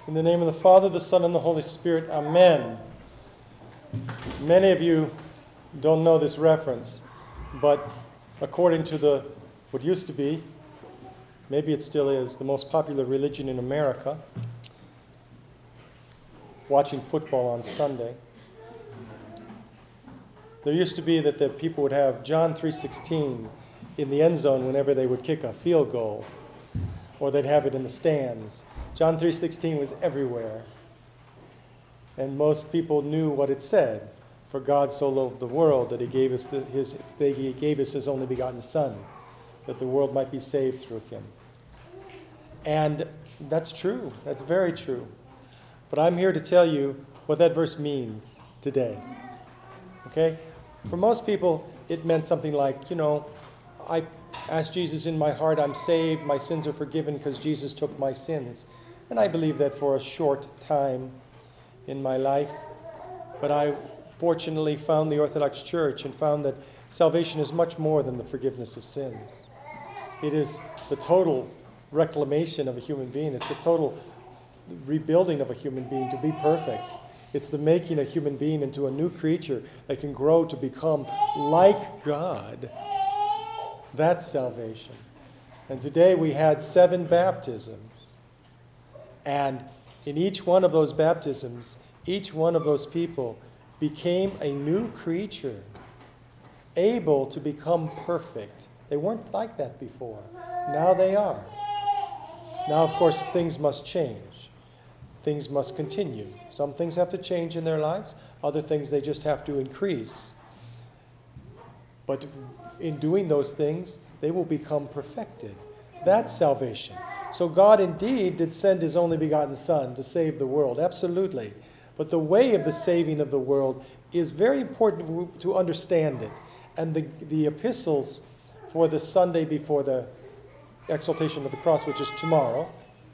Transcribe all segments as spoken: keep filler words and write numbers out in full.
In the name of the Father, the Son, and the Holy Spirit, amen. Many of you don't know this reference, but according to the what used to be, maybe it still is, the most popular religion in America, watching football on Sunday, there used to be that the people would have John three sixteen in the end zone whenever they would kick a field goal, or they'd have it in the stands. John three sixteen was everywhere. And most people knew what it said. For God so loved the world that he gave us the, his that he gave us his only begotten Son, that the world might be saved through him. And that's true. That's very true. But I'm here to tell you what that verse means today. Okay? For most people, it meant something like, you know, I asked Jesus in my heart, I'm saved, my sins are forgiven because Jesus took my sins. And I believe that for a short time in my life. But I fortunately found the Orthodox Church and found that salvation is much more than the forgiveness of sins. It is the total reclamation of a human being. It's the total rebuilding of a human being to be perfect. It's the making a human being into a new creature that can grow to become like God. That's salvation. And today we had seven baptisms. And in each one of those baptisms, each one of those people became a new creature, able to become perfect. They weren't like that before. Now they are. Now, of course, things must change. Things must continue. Some things have to change in their lives. Other things they just have to increase. But in doing those things, they will become perfected. That's salvation. So God indeed did send his only begotten Son to save the world, absolutely. But the way of the saving of the world is very important to understand it. And the, the epistles for the Sunday before the exaltation of the cross, which is tomorrow,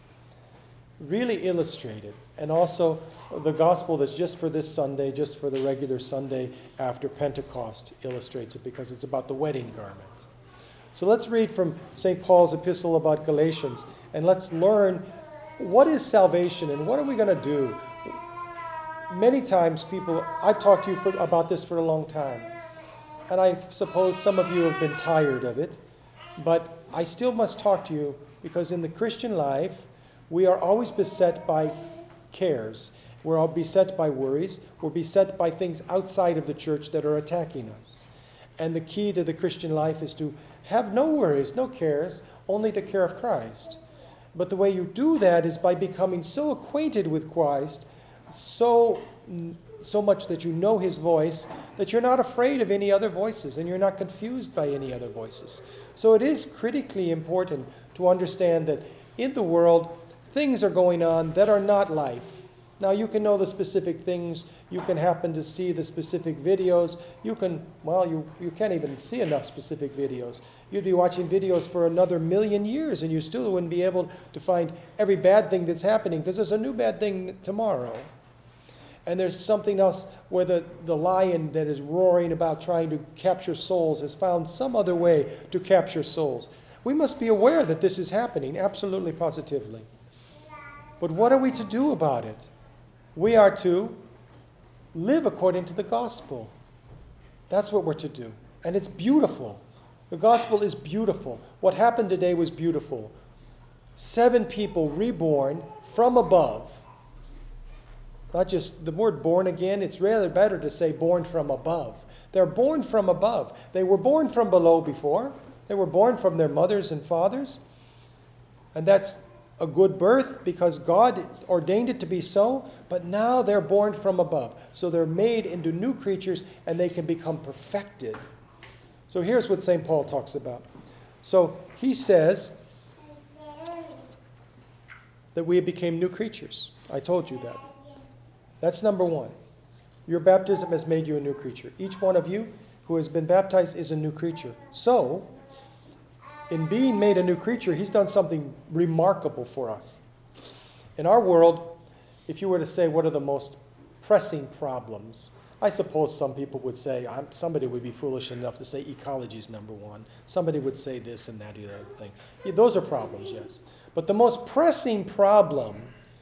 really illustrate it. And also the gospel that's just for this Sunday, just for the regular Sunday after Pentecost, illustrates it because it's about the wedding garment. So let's read from Saint Paul's epistle about Galatians, and let's learn what is salvation and what are we going to do. Many times people, I've talked to you for, about this for a long time, and I suppose some of you have been tired of it, but I still must talk to you because in the Christian life, we are always beset by cares. We're all beset by worries. We're beset by things outside of the church that are attacking us. And the key to the Christian life is to have no worries, no cares, only the care of Christ. But the way you do that is by becoming so acquainted with Christ, so, so much that you know his voice, that you're not afraid of any other voices and you're not confused by any other voices. So it is critically important to understand that in the world, things are going on that are not life. Now, you can know the specific things. You can happen to see the specific videos. You can, well, you, you can't even see enough specific videos. You'd be watching videos for another million years, and you still wouldn't be able to find every bad thing that's happening, because there's a new bad thing tomorrow. And there's something else where the, the lion that is roaring about trying to capture souls has found some other way to capture souls. We must be aware that this is happening, absolutely positively. But what are we to do about it? We are to live according to the gospel. That's what we're to do. And it's beautiful. The gospel is beautiful. What happened today was beautiful. Seven people reborn from above. Not just the word born again, it's rather better to say born from above. They're born from above. They were born from below before. They were born from their mothers and fathers. And that's a good birth because God ordained it to be so, but now they're born from above. So they're made into new creatures and they can become perfected. So here's what Saint Paul talks about. So he says that we became new creatures. I told you that. That's number one. Your baptism has made you a new creature. Each one of you who has been baptized is a new creature. So, in being made a new creature, he's done something remarkable for us. In our world, if you were to say what are the most pressing problems, I suppose some people would say, I'm, somebody would be foolish enough to say ecology is number one. Somebody would say this and that and the other thing. Yeah, those are problems, yes. But the most pressing problem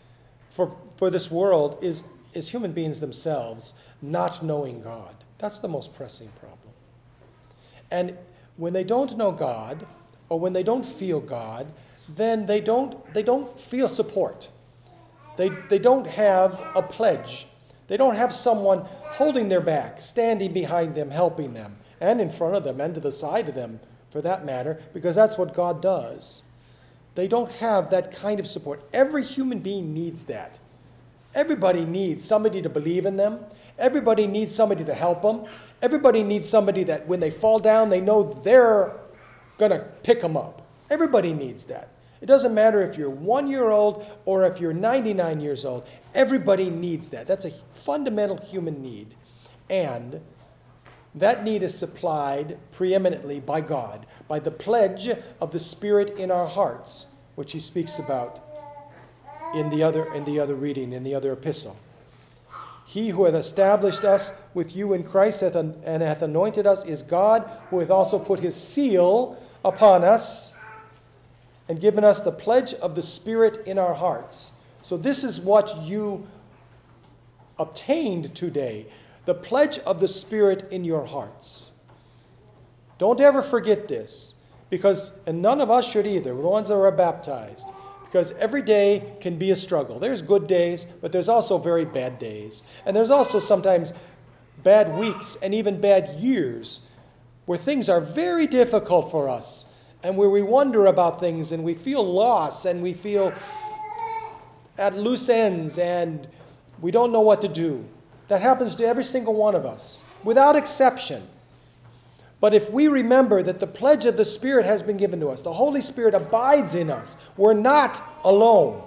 for, for this world is, is human beings themselves not knowing God. That's the most pressing problem. And when they don't know God, or when they don't feel God, then they don't, they don't feel support. They, they don't have a pledge. They don't have someone holding their back, standing behind them, helping them, and in front of them, and to the side of them, for that matter, because that's what God does. They don't have that kind of support. Every human being needs that. Everybody needs somebody to believe in them. Everybody needs somebody to help them. Everybody needs somebody that when they fall down, they know they're going to pick them up. Everybody needs that. It doesn't matter if you're one year old or if you're ninety-nine years old. Everybody needs that. That's a fundamental human need. And that need is supplied preeminently by God, by the pledge of the Spirit in our hearts, which he speaks about in the other, in the other reading, in the other epistle. He who hath established us with you in Christ hath, and hath anointed us is God, who hath also put his seal upon us and given us the pledge of the Spirit in our hearts. So this is what you obtained today, the pledge of the Spirit in your hearts. Don't ever forget this, because, and none of us should either, the ones that are baptized, because every day can be a struggle. There's good days, but there's also very bad days. And there's also sometimes bad weeks and even bad years where things are very difficult for us and where we wonder about things and we feel lost and we feel at loose ends and we don't know what to do. That happens to every single one of us, without exception. But if we remember that the pledge of the Spirit has been given to us, the Holy Spirit abides in us, we're not alone.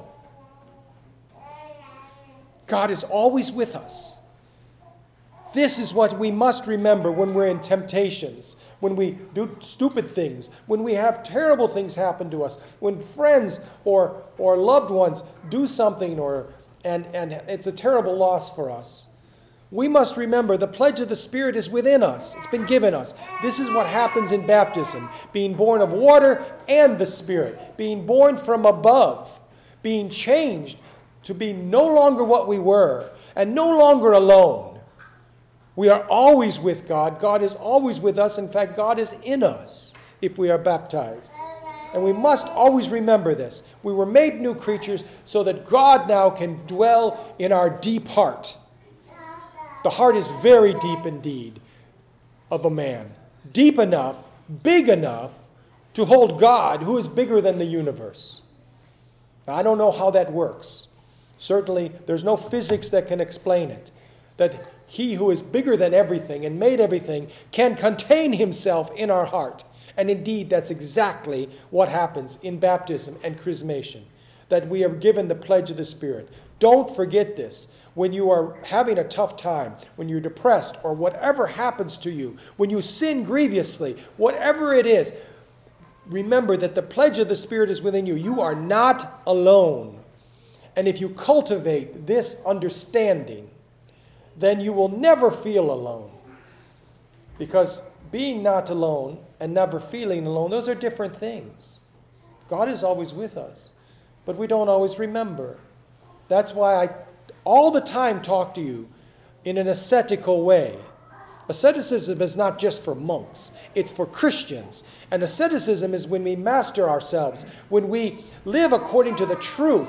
God is always with us. This is what we must remember when we're in temptations, when we do stupid things, when we have terrible things happen to us, when friends or, or loved ones do something or and, and it's a terrible loss for us. We must remember the pledge of the Spirit is within us. It's been given us. This is what happens in baptism. Being born of water and the Spirit. Being born from above. Being changed to be no longer what we were. And no longer alone. We are always with God. God is always with us. In fact, God is in us if we are baptized. And we must always remember this. We were made new creatures so that God now can dwell in our deep heart. The heart is very deep indeed of a man. Deep enough, big enough to hold God, who is bigger than the universe. Now, I don't know how that works. Certainly, there's no physics that can explain it. That he who is bigger than everything and made everything can contain himself in our heart. And indeed, that's exactly what happens in baptism and chrismation. That we are given the pledge of the Spirit. Don't forget this. When you are having a tough time, when you're depressed, or whatever happens to you, when you sin grievously, whatever it is, remember that the pledge of the Spirit is within you. You are not alone. And if you cultivate this understanding, then you will never feel alone. Because being not alone and never feeling alone, those are different things. God is always with us, but we don't always remember. That's why I all the time talk to you in an ascetical way. Asceticism is not just for monks. It's for Christians. And asceticism is when we master ourselves, when we live according to the truth,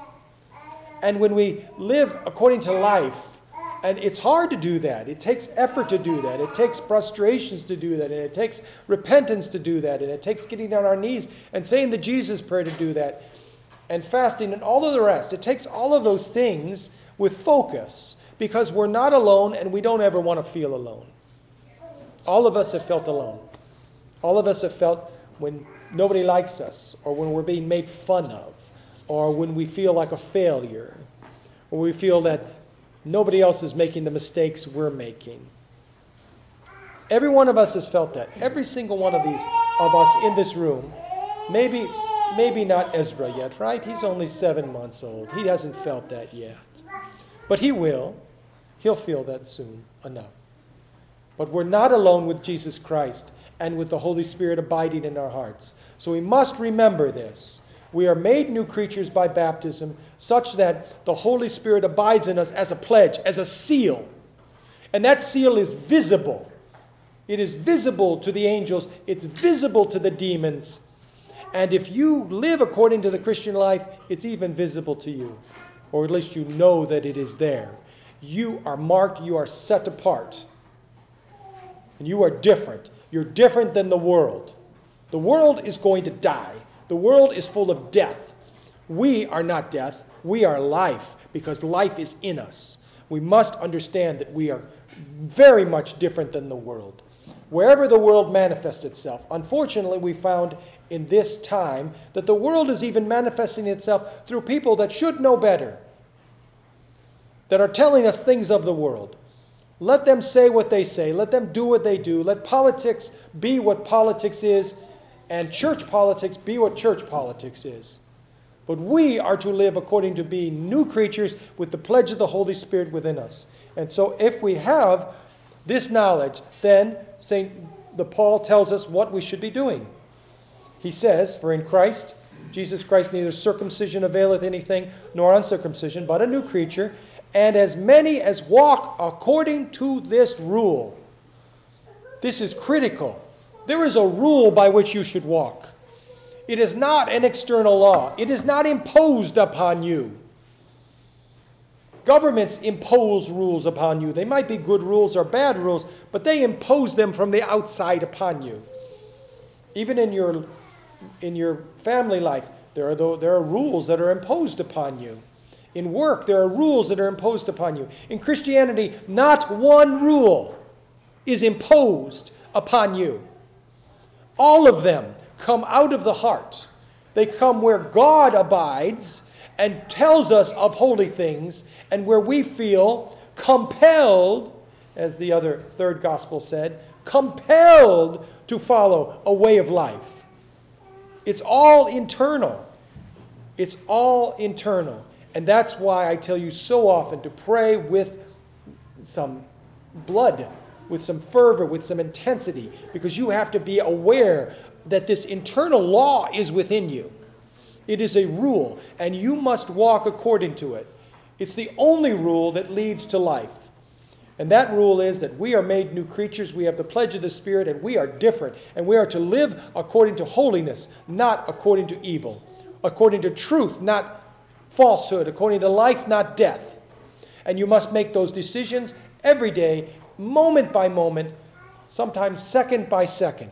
and when we live according to life. And it's hard to do that. It takes effort to do that. It takes frustrations to do that. And it takes repentance to do that. And it takes getting on our knees and saying the Jesus prayer to do that. And fasting and all of the rest. It takes all of those things with focus because we're not alone and we don't ever want to feel alone. All of us have felt alone. All of us have felt when nobody likes us or when we're being made fun of or when we feel like a failure or we feel that nobody else is making the mistakes we're making. Every one of us has felt that. Every single one of these of us in this room, maybe Maybe not Ezra yet, right? He's only seven months old. He hasn't felt that yet. But he will. He'll feel that soon enough. But we're not alone with Jesus Christ and with the Holy Spirit abiding in our hearts. So we must remember this. We are made new creatures by baptism, such that the Holy Spirit abides in us as a pledge, as a seal. And that seal is visible. It is visible to the angels. It's visible to the demons. And if you live according to the Christian life, it's even visible to you. Or at least you know that it is there. You are marked. You are set apart. And you are different. You're different than the world. The world is going to die. The world is full of death. We are not death. We are life, because life is in us. We must understand that we are very much different than the world. Wherever the world manifests itself, unfortunately, we found in this time that the world is even manifesting itself through people that should know better, that are telling us things of the world. Let them say what they say. Let them do what they do. Let politics be what politics is, and church politics be what church politics is. But we are to live according to being new creatures with the pledge of the Holy Spirit within us. And so if we have this knowledge, then Saint the Paul tells us what we should be doing. He says, for in Christ, Jesus Christ, neither circumcision availeth anything, nor uncircumcision, but a new creature, and as many as walk according to this rule. This is critical. There is a rule by which you should walk. It is not an external law. It is not imposed upon you. Governments impose rules upon you. They might be good rules or bad rules, but they impose them from the outside upon you. Even in your, in your family life, there are, there are rules that are imposed upon you. In work, there are rules that are imposed upon you. In Christianity, not one rule is imposed upon you. All of them come out of the heart. They come where God abides and tells us of holy things, and where we feel compelled, as the other third gospel said, compelled to follow a way of life. It's all internal. It's all internal. And that's why I tell you so often to pray with some blood, with some fervor, with some intensity, because you have to be aware that this internal law is within you. It is a rule, and you must walk according to it. It's the only rule that leads to life. And that rule is that we are made new creatures, we have the pledge of the Spirit, and we are different. And we are to live according to holiness, not according to evil. According to truth, not falsehood. According to life, not death. And you must make those decisions every day, moment by moment, sometimes second by second,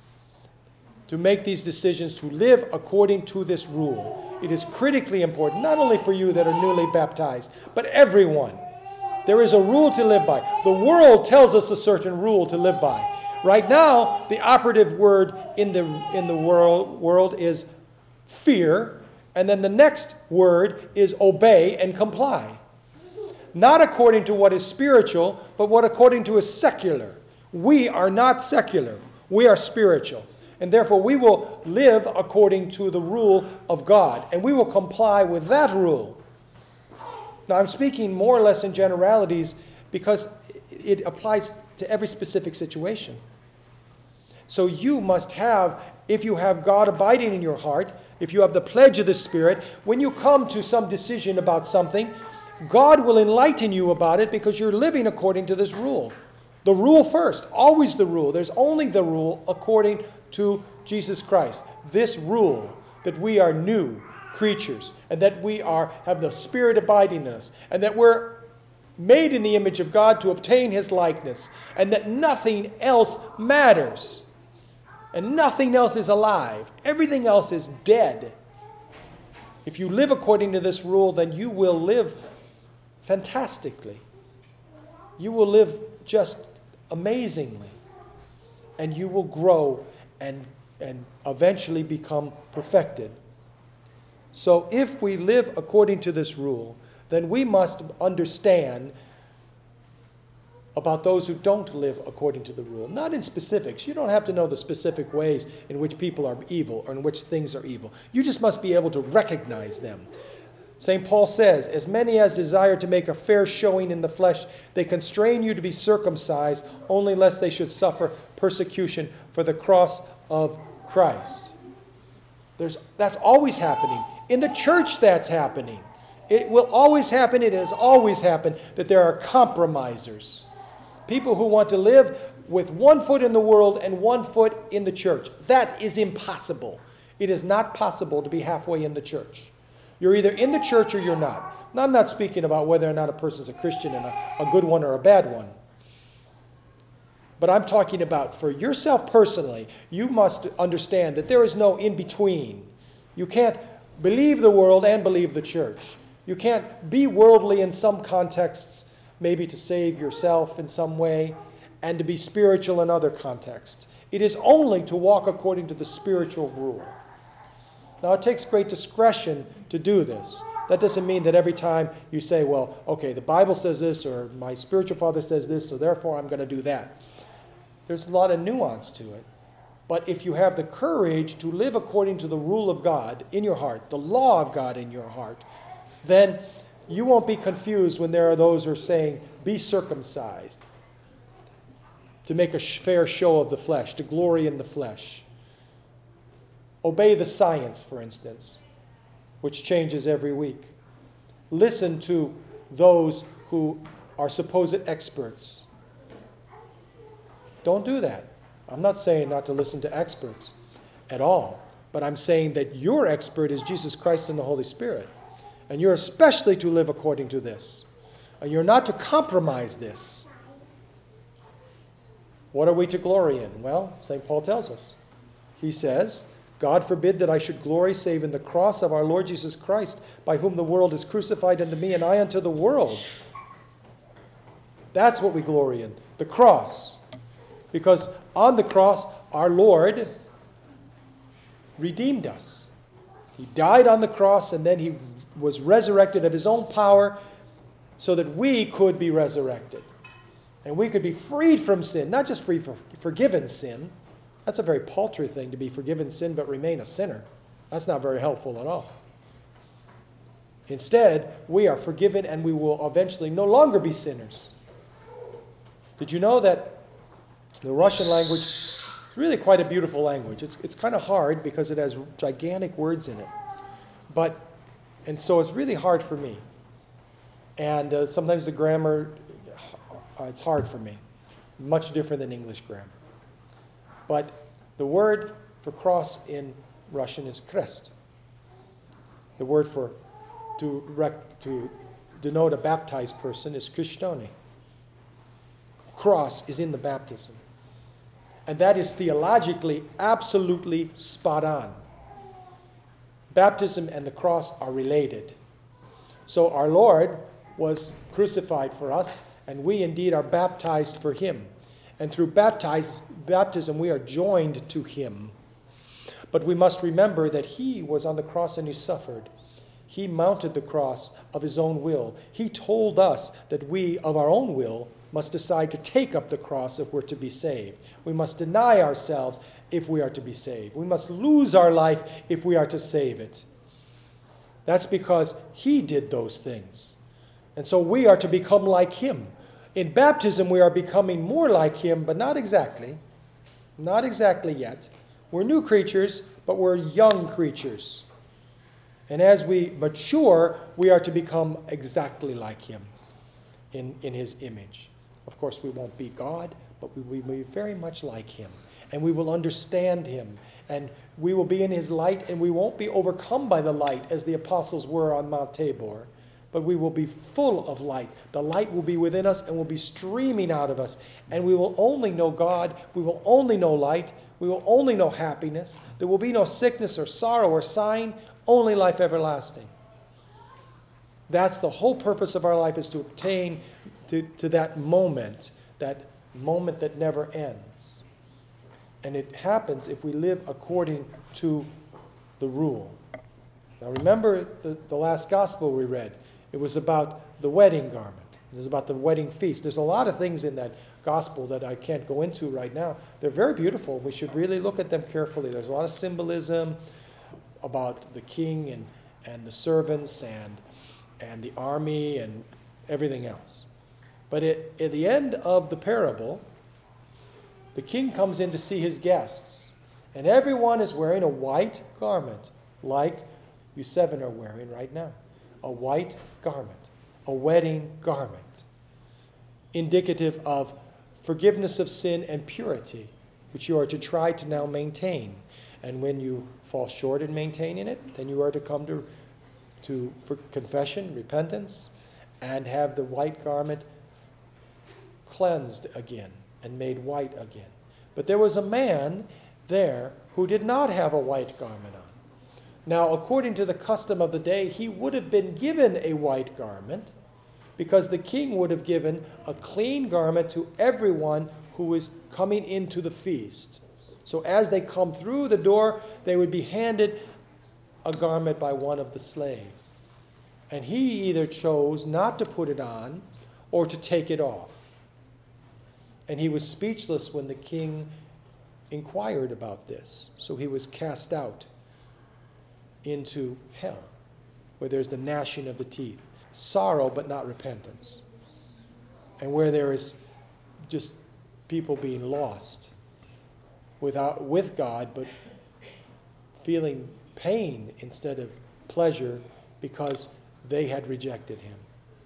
to make these decisions, to live according to this rule. It is critically important, not only for you that are newly baptized, but everyone. There is a rule to live by. The world tells us a certain rule to live by. Right now, the operative word in the, in the world, world is fear, and then the next word is obey and comply. Not according to what is spiritual, but what according to is secular. We are not secular. We are spiritual. And therefore we will live according to the rule of God. And we will comply with that rule. Now I'm speaking more or less in generalities because it applies to every specific situation. So you must have, if you have God abiding in your heart, if you have the pledge of the Spirit, when you come to some decision about something, God will enlighten you about it because you're living according to this rule. The rule first, always the rule. There's only the rule according to Jesus Christ. This rule that we are new creatures and that we are have the Spirit abiding in us and that we're made in the image of God to obtain His likeness and that nothing else matters and nothing else is alive. Everything else is dead. If you live according to this rule, then you will live fantastically. You will live just amazingly. And you will grow and, and eventually become perfected. So if we live according to this rule, then we must understand about those who don't live according to the rule. Not in specifics. You don't have to know the specific ways in which people are evil or in which things are evil. You just must be able to recognize them. Saint Paul says, as many as desire to make a fair showing in the flesh, they constrain you to be circumcised, only lest they should suffer persecution for the cross of Christ. There's, that's always happening. In the church, that's happening. It will always happen, it has always happened, that there are compromisers. People who want to live with one foot in the world and one foot in the church. That is impossible. It is not possible to be halfway in the church. You're either in the church or you're not. Now, I'm not speaking about whether or not a person's a Christian and a, a good one or a bad one. But I'm talking about for yourself personally, you must understand that there is no in-between. You can't believe the world and believe the church. You can't be worldly in some contexts, maybe to save yourself in some way, and to be spiritual in other contexts. It is only to walk according to the spiritual rule. Now, it takes great discretion to do this. That doesn't mean that every time you say, well, okay, the Bible says this, or my spiritual father says this, so therefore I'm going to do that. There's a lot of nuance to it. But if you have the courage to live according to the rule of God in your heart, the law of God in your heart, then you won't be confused when there are those who are saying, be circumcised, to make a fair show of the flesh, to glory in the flesh. Obey the science, for instance, which changes every week. Listen to those who are supposed experts. Don't do that. I'm not saying not to listen to experts at all, but I'm saying that your expert is Jesus Christ and the Holy Spirit. And you're especially to live according to this. And you're not to compromise this. What are we to glory in? Well, Saint Paul tells us. He says, God forbid that I should glory save in the cross of our Lord Jesus Christ, by whom the world is crucified unto me and I unto the world. That's what we glory in, the cross. Because on the cross, our Lord redeemed us. He died on the cross and then he was resurrected of his own power so that we could be resurrected. And we could be freed from sin, not just free for forgiven sin. That's a very paltry thing, to be forgiven sin but remain a sinner. That's not very helpful at all. Instead, we are forgiven and we will eventually no longer be sinners. Did you know that the Russian language is really quite a beautiful language? It's, it's kind of hard because it has gigantic words in it. But, and so it's really hard for me. And uh, sometimes the grammar, uh, it's hard for me. Much different than English grammar. But the word for cross in Russian is krest. The word for to, rec, to denote a baptized person is krishtoni. Cross is in the baptism. And that is theologically absolutely spot on. Baptism and the cross are related. So our Lord was crucified for us, and we indeed are baptized for him. And through baptize, baptism, we are joined to him. But we must remember that he was on the cross and he suffered. He mounted the cross of his own will. He told us that we, of our own will, must decide to take up the cross if we're to be saved. We must deny ourselves if we are to be saved. We must lose our life if we are to save it. That's because he did those things. And so we are to become like him. In baptism, we are becoming more like him, but not exactly. Not exactly yet. We're new creatures, but we're young creatures. And as we mature, we are to become exactly like him in, in his image. Of course, we won't be God, but we will be very much like him. And we will understand him. And we will be in his light, and we won't be overcome by the light as the apostles were on Mount Tabor. But we will be full of light. The light will be within us and will be streaming out of us. And we will only know God. We will only know light. We will only know happiness. There will be no sickness or sorrow or sighing, only life everlasting. That's the whole purpose of our life, is to obtain to, to that moment, that moment that never ends. And it happens if we live according to the rule. Now remember the, the last gospel we read. It was about the wedding garment. It was about the wedding feast. There's a lot of things in that gospel that I can't go into right now. They're very beautiful. We should really look at them carefully. There's a lot of symbolism about the king and, and the servants and, and the army and everything else. But it, at the end of the parable, the king comes in to see his guests. And everyone is wearing a white garment, like you seven are wearing right now. A white garment, a wedding garment, indicative of forgiveness of sin and purity, which you are to try to now maintain. And when you fall short in maintaining it, then you are to come to, to for confession, repentance, and have the white garment cleansed again and made white again. But there was a man there who did not have a white garment on. Now, according to the custom of the day, he would have been given a white garment because the king would have given a clean garment to everyone who is coming into the feast. So as they come through the door, they would be handed a garment by one of the slaves. And he either chose not to put it on or to take it off. And he was speechless when the king inquired about this. So he was cast out into hell, where there's the gnashing of the teeth, sorrow but not repentance, and where there is just people being lost without with God, but feeling pain instead of pleasure because they had rejected him.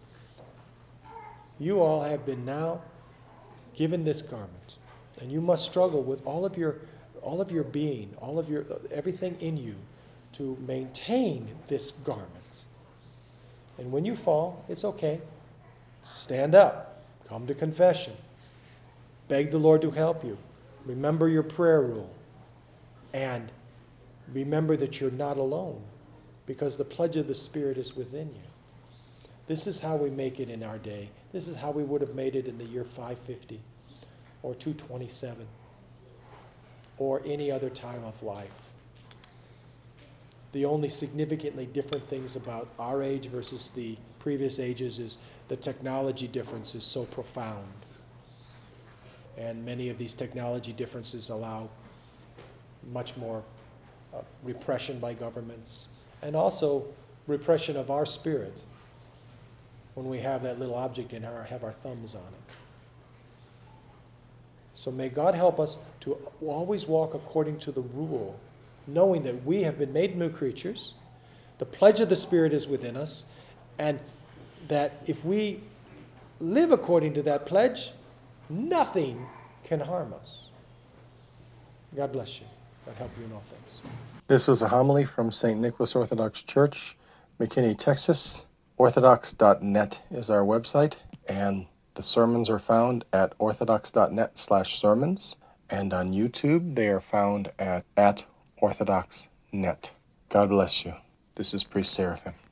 You all have been now given this garment, and you must struggle with all of your all of your being, all of your everything in you to maintain this garment. And when you fall, it's okay. Stand up. Come to confession. Beg the Lord to help you. Remember your prayer rule. And remember that you're not alone, because the pledge of the Spirit is within you. This is how we make it in our day. This is how we would have made it in the year five fifty or two twenty-seven or any other time of life. The only significantly different things about our age versus the previous ages is the technology difference is so profound. And many of these technology differences allow much more uh, repression by governments, and also repression of our spirit when we have that little object in our, have our thumbs on it. So may God help us to always walk according to the rule, knowing that we have been made new creatures, the pledge of the Spirit is within us, and that if we live according to that pledge, nothing can harm us. God bless you. God help you in all things. This was a homily from Saint Nicholas Orthodox Church, McKinney, Texas. orthodox dot net is our website, and the sermons are found at orthodox dot net slash sermons, and on YouTube they are found at, at orthodox dot net. God bless you. This is Priest Seraphim.